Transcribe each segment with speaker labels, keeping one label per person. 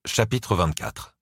Speaker 1: Chapitre 24.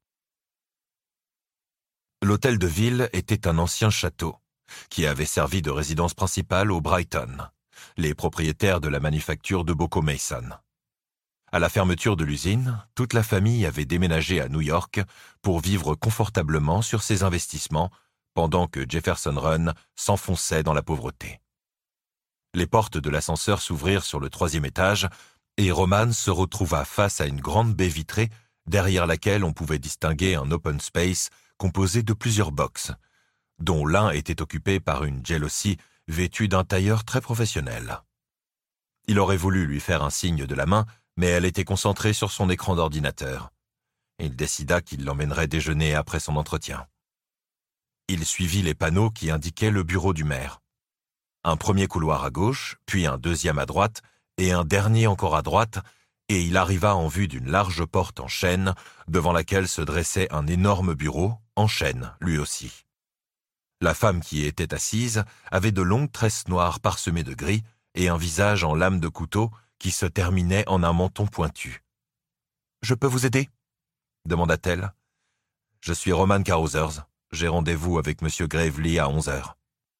Speaker 1: L'hôtel de ville était un ancien château, qui avait servi de résidence principale aux Brighton, les propriétaires de la manufacture de Boko Mason. À la fermeture de l'usine, toute la famille avait déménagé à New York pour vivre confortablement sur ses investissements, pendant que Jefferson Run s'enfonçait dans la pauvreté. Les portes de l'ascenseur s'ouvrirent sur le 3e étage, et Roman se retrouva face à une grande baie vitrée derrière laquelle on pouvait distinguer un open space composé de plusieurs box, dont l'un était occupé par une Jealousy vêtue d'un tailleur très professionnel. Il aurait voulu lui faire un signe de la main, mais elle était concentrée sur son écran d'ordinateur. Il décida qu'il l'emmènerait déjeuner après son entretien. Il suivit les panneaux qui indiquaient le bureau du maire. Un premier couloir à gauche, puis un deuxième à droite, et un dernier encore à droite, et il arriva en vue d'une large porte en chêne, devant laquelle se dressait un énorme bureau, en chêne, lui aussi. La femme qui y était assise avait de longues tresses noires parsemées de gris et un visage en lame de couteau qui se terminait en un menton pointu. « Je peux vous aider ?» demanda-t-elle. « Je suis Roman Carothers. J'ai rendez-vous avec M. Gravely à 11h. »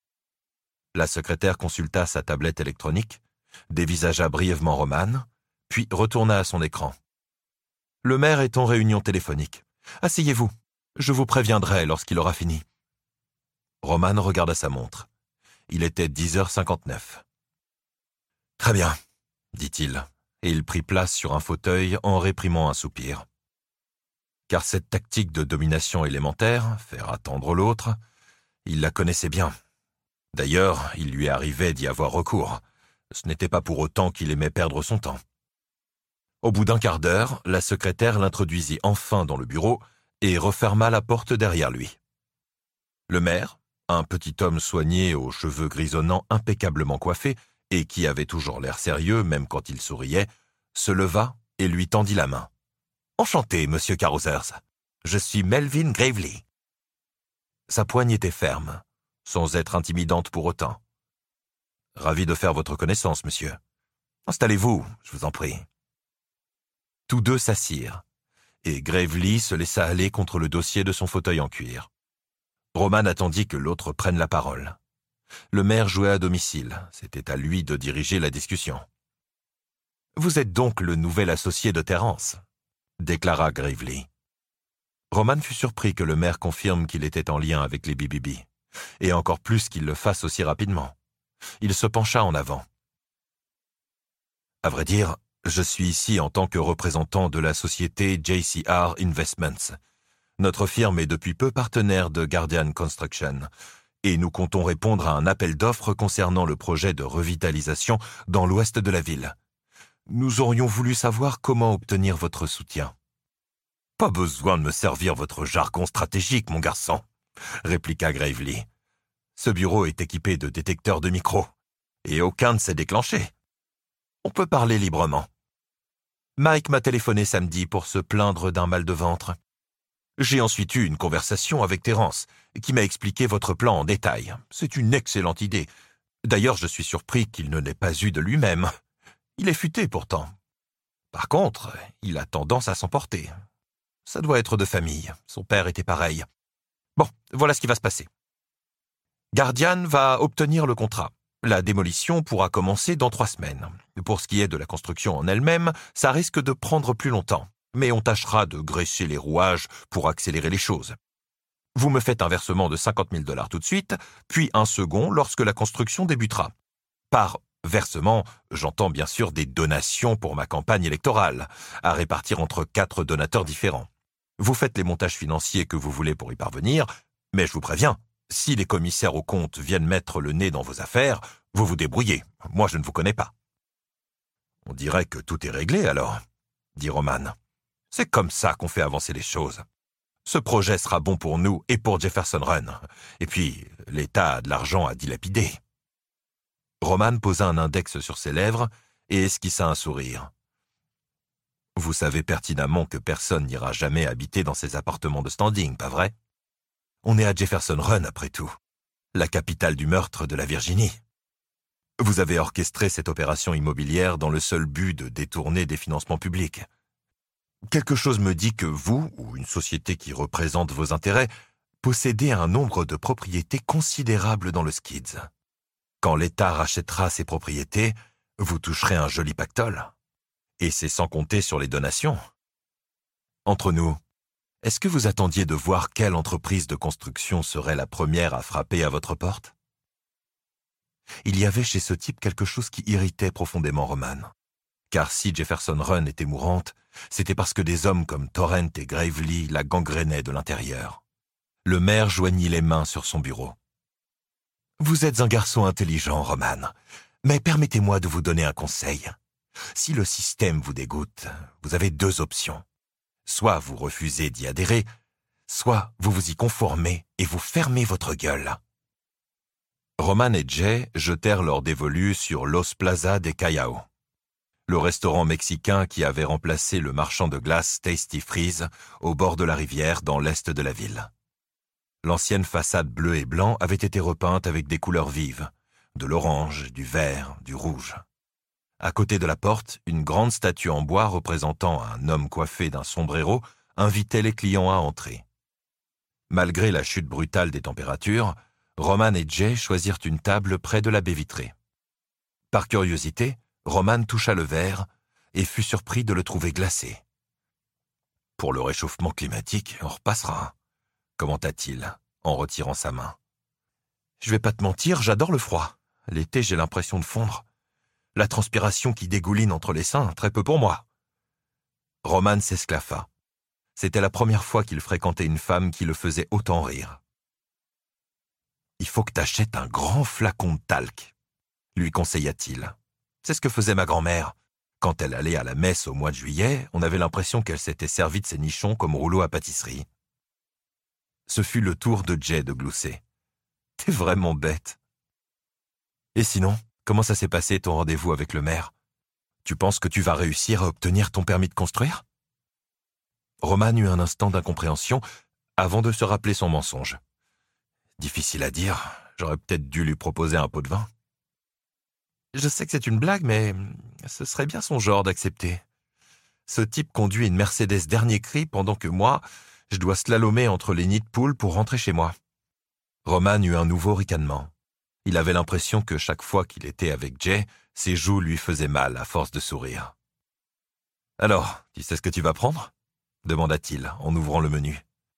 Speaker 1: La secrétaire consulta sa tablette électronique, dévisagea brièvement Roman, puis retourna à son écran. « Le maire est en réunion téléphonique. Asseyez-vous. Je vous préviendrai lorsqu'il aura fini. » Roman regarda sa montre. Il était 10h59. « Très bien, » dit-il, et il prit place sur un fauteuil en réprimant un soupir. Car cette tactique de domination élémentaire, faire attendre l'autre, il la connaissait bien. D'ailleurs, il lui arrivait d'y avoir recours. Ce n'était pas pour autant qu'il aimait perdre son temps. Au bout d'un quart d'heure, la secrétaire l'introduisit enfin dans le bureau et referma la porte derrière lui. Le maire, un petit homme soigné aux cheveux grisonnants impeccablement coiffés et qui avait toujours l'air sérieux même quand il souriait, se leva et lui tendit la main. « Enchanté, monsieur Carothers. Je suis Melvin Gravely. » Sa poigne était ferme, sans être intimidante pour autant. « Ravi de faire votre connaissance, monsieur. Installez-vous, je vous en prie. » Tous deux s'assirent, et Gravely se laissa aller contre le dossier de son fauteuil en cuir. Roman attendit que l'autre prenne la parole. Le maire jouait à domicile, c'était à lui de diriger la discussion. « Vous êtes donc le nouvel associé de Terence » déclara Gravely. Roman fut surpris que le maire confirme qu'il était en lien avec les BBB, et encore plus qu'il le fasse aussi rapidement. Il se pencha en avant. « À vrai dire, je suis ici en tant que représentant de la société JCR Investments. Notre firme est depuis peu partenaire de Guardian Construction, et nous comptons répondre à un appel d'offres concernant le projet de revitalisation dans l'ouest de la ville. Nous aurions voulu savoir comment obtenir votre soutien. »« Pas besoin de me servir votre jargon stratégique, mon garçon, » répliqua Gravely. « Ce bureau est équipé de détecteurs de micros, et aucun ne s'est déclenché. On peut parler librement. Mike m'a téléphoné samedi pour se plaindre d'un mal de ventre. J'ai ensuite eu une conversation avec Terence, qui m'a expliqué votre plan en détail. C'est une excellente idée. D'ailleurs, je suis surpris qu'il ne l'ait pas eu de lui-même. Il est futé pourtant. Par contre, il a tendance à s'emporter. Ça doit être de famille. Son père était pareil. Bon, voilà ce qui va se passer. Guardian va obtenir le contrat. La démolition pourra commencer dans 3 semaines. Pour ce qui est de la construction en elle-même, ça risque de prendre plus longtemps. Mais on tâchera de graisser les rouages pour accélérer les choses. Vous me faites un versement de $50 000 tout de suite, puis un second lorsque la construction débutera. Par versement, j'entends bien sûr des donations pour ma campagne électorale, à répartir entre 4 donateurs différents. Vous faites les montages financiers que vous voulez pour y parvenir, mais je vous préviens, si les commissaires aux comptes viennent mettre le nez dans vos affaires, vous vous débrouillez. Moi, je ne vous connais pas. »« On dirait que tout est réglé alors, » dit Roman. « C'est comme ça qu'on fait avancer les choses. Ce projet sera bon pour nous et pour Jefferson Run. Et puis, l'État a de l'argent à dilapider. » Roman posa un index sur ses lèvres et esquissa un sourire. « Vous savez pertinemment que personne n'ira jamais habiter dans ces appartements de standing, pas vrai? On est à Jefferson Run, après tout, la capitale du meurtre de la Virginie. Vous avez orchestré cette opération immobilière dans le seul but de détourner des financements publics. Quelque chose me dit que vous, ou une société qui représente vos intérêts, possédez un nombre de propriétés considérables dans le Skids. Quand l'État rachètera ces propriétés, vous toucherez un joli pactole. Et c'est sans compter sur les donations. Entre nous, est-ce que vous attendiez de voir quelle entreprise de construction serait la première à frapper à votre porte? Il y avait chez ce type quelque chose qui irritait profondément Roman. Car si Jefferson Run était mourante, c'était parce que des hommes comme Torrent et Gravely la gangrénaient de l'intérieur. Le maire joignit les mains sur son bureau. « Vous êtes un garçon intelligent, Roman, mais permettez-moi de vous donner un conseil. Si le système vous dégoûte, vous avez deux options. Soit vous refusez d'y adhérer, soit vous vous y conformez et vous fermez votre gueule. » Roman et Jay jetèrent leur dévolu sur Los Plaza de Callao, le restaurant mexicain qui avait remplacé le marchand de glace Tasty Freeze au bord de la rivière dans l'est de la ville. L'ancienne façade bleue et blanc avait été repeinte avec des couleurs vives, de l'orange, du vert, du rouge. À côté de la porte, une grande statue en bois représentant un homme coiffé d'un sombrero invitait les clients à entrer. Malgré la chute brutale des températures, Roman et Jay choisirent une table près de la baie vitrée. Par curiosité, Roman toucha le verre et fut surpris de le trouver glacé. « Pour le réchauffement climatique, on repassera », commenta-t-il en retirant sa main. « Je vais pas te mentir, j'adore le froid. L'été, j'ai l'impression de fondre. La transpiration qui dégouline entre les seins, très peu pour moi. » Roman s'esclaffa. C'était la première fois qu'il fréquentait une femme qui le faisait autant rire. « Il faut que t'achètes un grand flacon de talc, » lui conseilla-t-il. C'est ce que faisait ma grand-mère. Quand elle allait à la messe au mois de juillet, on avait l'impression qu'elle s'était servie de ses nichons comme rouleau à pâtisserie. Ce fut le tour de Jay de glousser. « T'es vraiment bête. » « Et sinon, comment ça s'est passé ton rendez-vous avec le maire? Tu penses que tu vas réussir à obtenir ton permis de construire ?» Roman eut un instant d'incompréhension avant de se rappeler son mensonge. Difficile à dire, j'aurais peut-être dû lui proposer un pot de vin. Je sais que c'est une blague, mais ce serait bien son genre d'accepter. Ce type conduit une Mercedes dernier cri pendant que moi, je dois slalomer entre les nids de poules pour rentrer chez moi. Roman eut un nouveau ricanement. Il avait l'impression que chaque fois qu'il était avec Jay, ses joues lui faisaient mal à force de sourire. « Alors, tu sais ce que tu vas prendre ?» demanda-t-il en ouvrant le menu.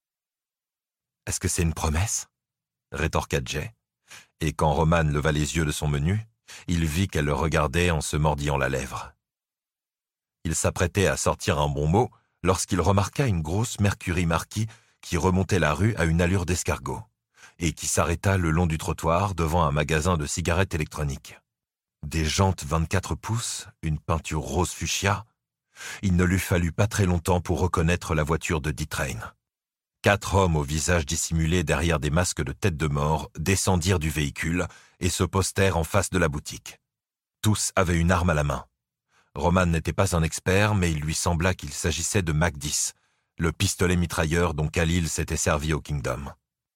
Speaker 1: « Est-ce que c'est une promesse ?» rétorqua Jay. Et quand Roman leva les yeux de son menu, il vit qu'elle le regardait en se mordillant la lèvre. Il s'apprêtait à sortir un bon mot lorsqu'il remarqua une grosse Mercury Marquis qui remontait la rue à une allure d'escargot et qui s'arrêta le long du trottoir devant un magasin de cigarettes électroniques. Des jantes 24 pouces, une peinture rose fuchsia. Il ne lui fallut pas très longtemps pour reconnaître la voiture de D-Train. 4 hommes au visage dissimulé derrière des masques de tête de mort descendirent du véhicule et se postèrent en face de la boutique. Tous avaient une arme à la main. Roman n'était pas un expert, mais il lui sembla qu'il s'agissait de Mac 10, le pistolet mitrailleur dont Khalil s'était servi au Kingdom.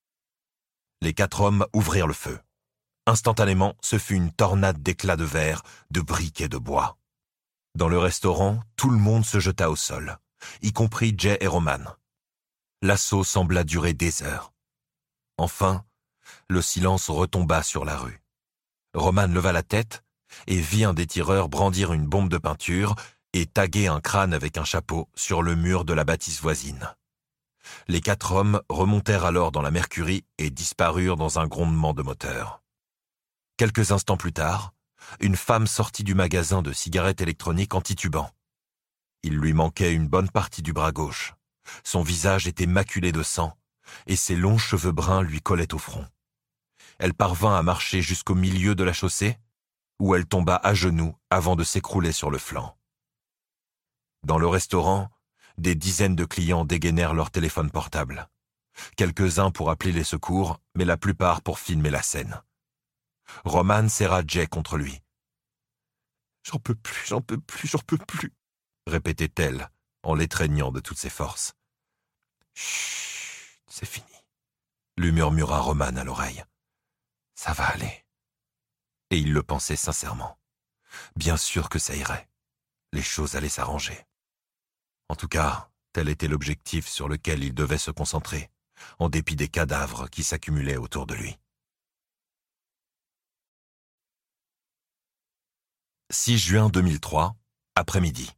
Speaker 1: Les 4 hommes ouvrirent le feu. Instantanément, ce fut une tornade d'éclats de verre, de briques et de bois. Dans le restaurant, tout le monde se jeta au sol, y compris Jay et Roman. L'assaut sembla durer des heures. Enfin, le silence retomba sur la rue. Roman leva la tête et vit un des tireurs brandir une bombe de peinture et taguer un crâne avec un chapeau sur le mur de la bâtisse voisine. Les 4 hommes remontèrent alors dans la Mercury et disparurent dans un grondement de moteur. Quelques instants plus tard, une femme sortit du magasin de cigarettes électroniques en titubant. Il lui manquait une bonne partie du bras gauche. Son visage était maculé de sang, et ses longs cheveux bruns lui collaient au front. Elle parvint à marcher jusqu'au milieu de la chaussée, où elle tomba à genoux avant de s'écrouler sur le flanc. Dans le restaurant, des dizaines de clients dégainèrent leur téléphone portable. Quelques-uns pour appeler les secours, mais la plupart pour filmer la scène. Roman serra Jay contre lui. « J'en peux plus, j'en peux plus, j'en peux plus », répétait-elle en l'étreignant de toutes ses forces. « Chut, c'est fini », lui murmura Roman à l'oreille. « Ça va aller. » Et il le pensait sincèrement. Bien sûr que ça irait. Les choses allaient s'arranger. En tout cas, tel était l'objectif sur lequel il devait se concentrer, en dépit des cadavres qui s'accumulaient autour de lui. 6 juin 2003, après-midi.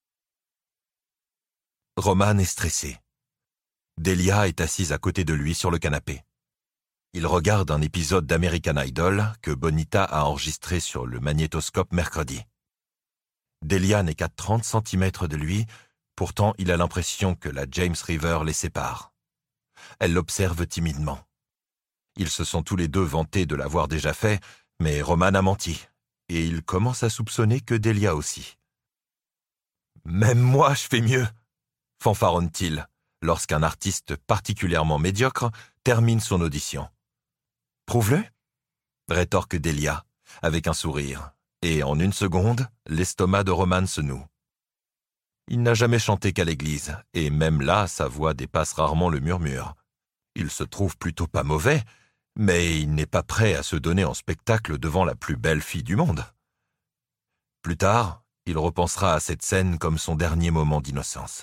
Speaker 1: Roman est stressé. Delia est assise à côté de lui sur le canapé. Il regarde un épisode d'American Idol que Bonita a enregistré sur le magnétoscope mercredi. Delia n'est qu'à 30 cm de lui, pourtant il a l'impression que la James River les sépare. Elle l'observe timidement. Ils se sont tous les deux vantés de l'avoir déjà fait, mais Roman a menti, et il commence à soupçonner que Delia aussi. « Même moi, je fais mieux !» fanfaronne-t-il, lorsqu'un artiste particulièrement médiocre termine son audition. « Prouve-le !» rétorque Delia, avec un sourire, et en une seconde, l'estomac de Roman se noue. Il n'a jamais chanté qu'à l'église, et même là, sa voix dépasse rarement le murmure. Il se trouve plutôt pas mauvais, mais il n'est pas prêt à se donner en spectacle devant la plus belle fille du monde. Plus tard, il repensera à cette scène comme son dernier moment d'innocence.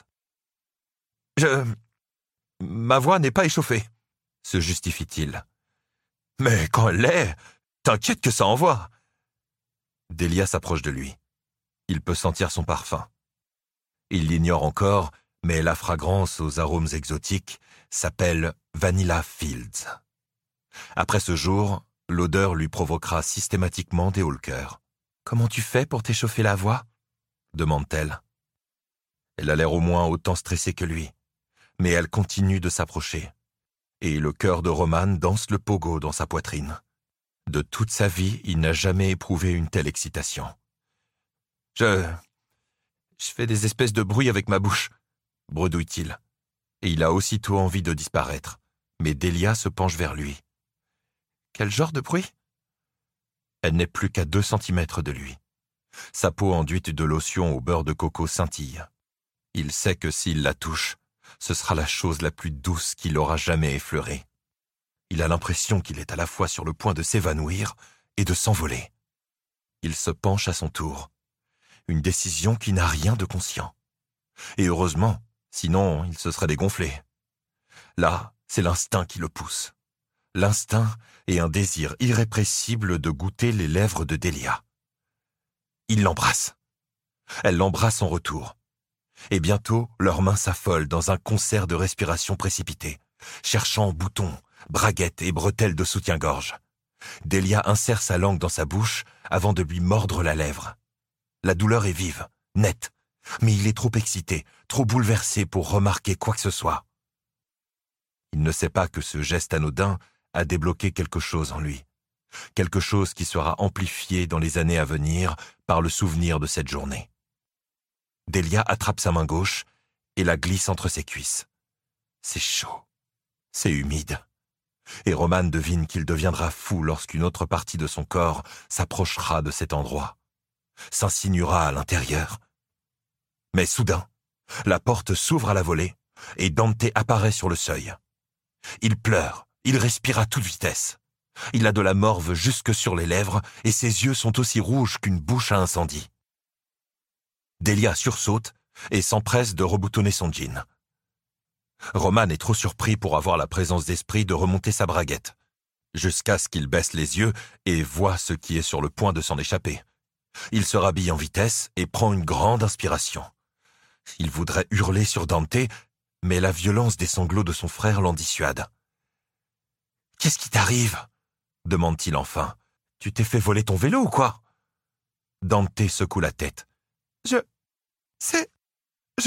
Speaker 1: Ma voix n'est pas échauffée, se justifie-t-il. Mais quand elle l'est, t'inquiète que ça envoie. Delia s'approche de lui. Il peut sentir son parfum. Il l'ignore encore, mais la fragrance aux arômes exotiques s'appelle Vanilla Fields. Après ce jour, l'odeur lui provoquera systématiquement des hauts le cœur. « Comment tu fais pour t'échauffer la voix ?» demande-t-elle. Elle a l'air au moins autant stressée que lui, mais elle continue de s'approcher. Et le cœur de Roman danse le pogo dans sa poitrine. De toute sa vie, il n'a jamais éprouvé une telle excitation. Je fais des espèces de bruits avec ma bouche, bredouille-t-il. Et il a aussitôt envie de disparaître, mais Delia se penche vers lui. Quel genre de bruit ? Elle n'est plus qu'à 2 centimètres de lui. Sa peau enduite de lotion au beurre de coco scintille. Il sait que s'il la touche, ce sera la chose la plus douce qu'il aura jamais effleurée. Il a l'impression qu'il est à la fois sur le point de s'évanouir et de s'envoler. Il se penche à son tour. Une décision qui n'a rien de conscient. Et heureusement, sinon il se serait dégonflé. Là, c'est l'instinct qui le pousse. L'instinct et un désir irrépressible de goûter les lèvres de Delia. Il l'embrasse. Elle l'embrasse en retour. Et bientôt, leurs mains s'affolent dans un concert de respiration précipitée, cherchant boutons, braguettes et bretelles de soutien-gorge. Delia insère sa langue dans sa bouche avant de lui mordre la lèvre. La douleur est vive, nette, mais il est trop excité, trop bouleversé pour remarquer quoi que ce soit. Il ne sait pas que ce geste anodin a débloqué quelque chose en lui. Quelque chose qui sera amplifié dans les années à venir par le souvenir de cette journée. Delia attrape sa main gauche et la glisse entre ses cuisses. C'est chaud, c'est humide. Et Roman devine qu'il deviendra fou lorsqu'une autre partie de son corps s'approchera de cet endroit, s'insinuera à l'intérieur. Mais soudain, la porte s'ouvre à la volée et Dante apparaît sur le seuil. Il pleure, il respire à toute vitesse. Il a de la morve jusque sur les lèvres et ses yeux sont aussi rouges qu'une bouche à incendie. Delia sursaute et s'empresse de reboutonner son jean. Roman est trop surpris pour avoir la présence d'esprit de remonter sa braguette, jusqu'à ce qu'il baisse les yeux et voit ce qui est sur le point de s'en échapper. Il se rhabille en vitesse et prend une grande inspiration. Il voudrait hurler sur Dante, mais la violence des sanglots de son frère l'en dissuade. « Qu'est-ce qui t'arrive ?» demande-t-il enfin. « Tu t'es fait voler ton vélo ou quoi ?» Dante secoue la tête. « Je peux... »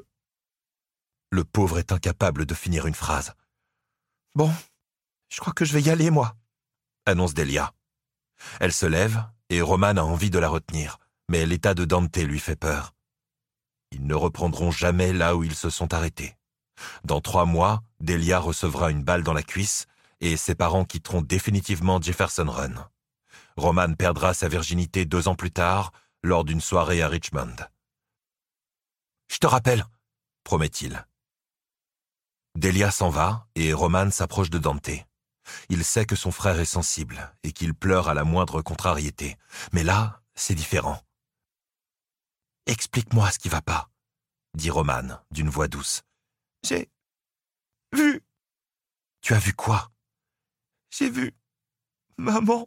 Speaker 1: Le pauvre est incapable de finir une phrase. « Bon, je crois que je vais y aller, moi, » annonce Delia. Elle se lève et Roman a envie de la retenir, mais l'état de Dante lui fait peur. Ils ne reprendront jamais là où ils se sont arrêtés. Dans 3 mois, Delia recevra une balle dans la cuisse et ses parents quitteront définitivement Jefferson Run. Roman perdra sa virginité 2 ans plus tard, lors d'une soirée à Richmond. « Je te rappelle, » promet-il. Delia s'en va et Roman s'approche de Dante. Il sait que son frère est sensible et qu'il pleure à la moindre contrariété. Mais là, c'est différent. « Explique-moi ce qui va pas, » dit Romane, d'une voix douce.
Speaker 2: « J'ai vu. »
Speaker 1: « Tu as vu quoi ?»«
Speaker 2: J'ai vu maman. »«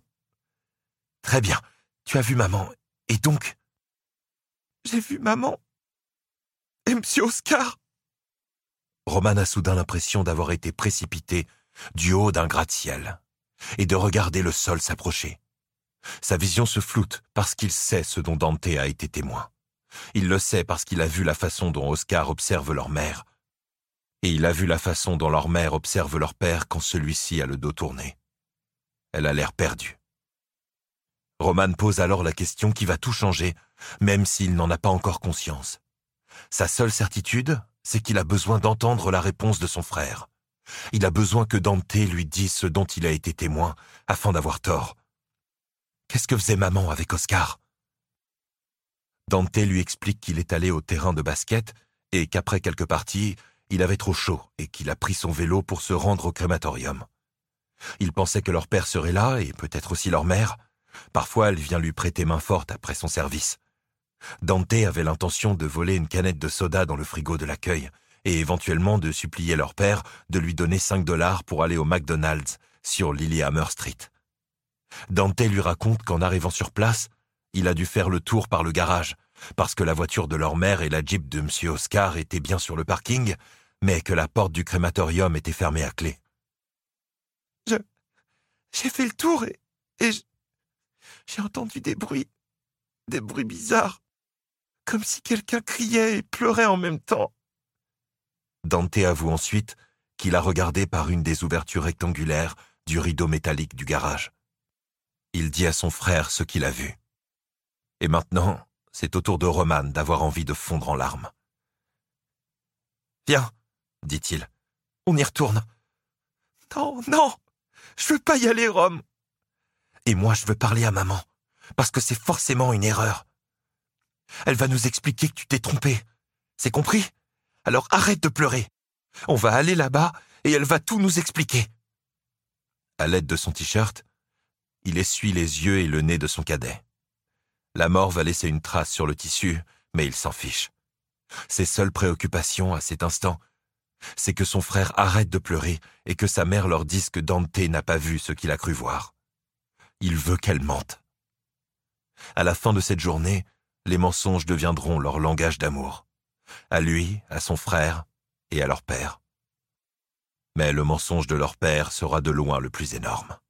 Speaker 1: Très bien, tu as vu maman. Et donc ?»«
Speaker 2: J'ai vu maman. Et Monsieur Oscar. »
Speaker 1: Romane a soudain l'impression d'avoir été précipité du haut d'un gratte-ciel et de regarder le sol s'approcher. Sa vision se floute parce qu'il sait ce dont Dante a été témoin. Il le sait parce qu'il a vu la façon dont Oscar observe leur mère. Et il a vu la façon dont leur mère observe leur père quand celui-ci a le dos tourné. Elle a l'air perdue. Romane pose alors la question qui va tout changer, même s'il n'en a pas encore conscience. Sa seule certitude, c'est qu'il a besoin d'entendre la réponse de son frère. Il a besoin que Dante lui dise ce dont il a été témoin, afin d'avoir tort. Qu'est-ce que faisait maman avec Oscar ? Dante lui explique qu'il est allé au terrain de basket et qu'après quelques parties, il avait trop chaud et qu'il a pris son vélo pour se rendre au crématorium. Il pensait que leur père serait là et peut-être aussi leur mère. Parfois, elle vient lui prêter main forte après son service. Dante avait l'intention de voler une canette de soda dans le frigo de l'accueil et éventuellement de supplier leur père de lui donner $5 pour aller au McDonald's sur Lillehammer Street. Dante lui raconte qu'en arrivant sur place, il a dû faire le tour par le garage, parce que la voiture de leur mère et la Jeep de Monsieur Oscar étaient bien sur le parking, mais que la porte du crématorium était fermée à clé.
Speaker 2: J'ai fait le tour et j'ai entendu des bruits bizarres, comme si quelqu'un criait et pleurait en même temps.
Speaker 1: Dante avoue ensuite qu'il a regardé par une des ouvertures rectangulaires du rideau métallique du garage. Il dit à son frère ce qu'il a vu. Et maintenant, c'est au tour de Romane d'avoir envie de fondre en larmes.
Speaker 2: « Viens, dit-il, on y retourne. »« Non, je veux pas y aller, Rome. »«
Speaker 1: Et moi, je veux parler à maman, parce que c'est forcément une erreur. Elle va nous expliquer que tu t'es trompé. C'est compris ? Alors arrête de pleurer. On va aller là-bas et elle va tout nous expliquer. » À l'aide de son t-shirt, il essuie les yeux et le nez de son cadet. La mort va laisser une trace sur le tissu, mais il s'en fiche. Ses seules préoccupations à cet instant, c'est que son frère arrête de pleurer et que sa mère leur dise que Dante n'a pas vu ce qu'il a cru voir. Il veut qu'elle mente. À la fin de cette journée, les mensonges deviendront leur langage d'amour. À lui, à son frère et à leur père. Mais le mensonge de leur père sera de loin le plus énorme.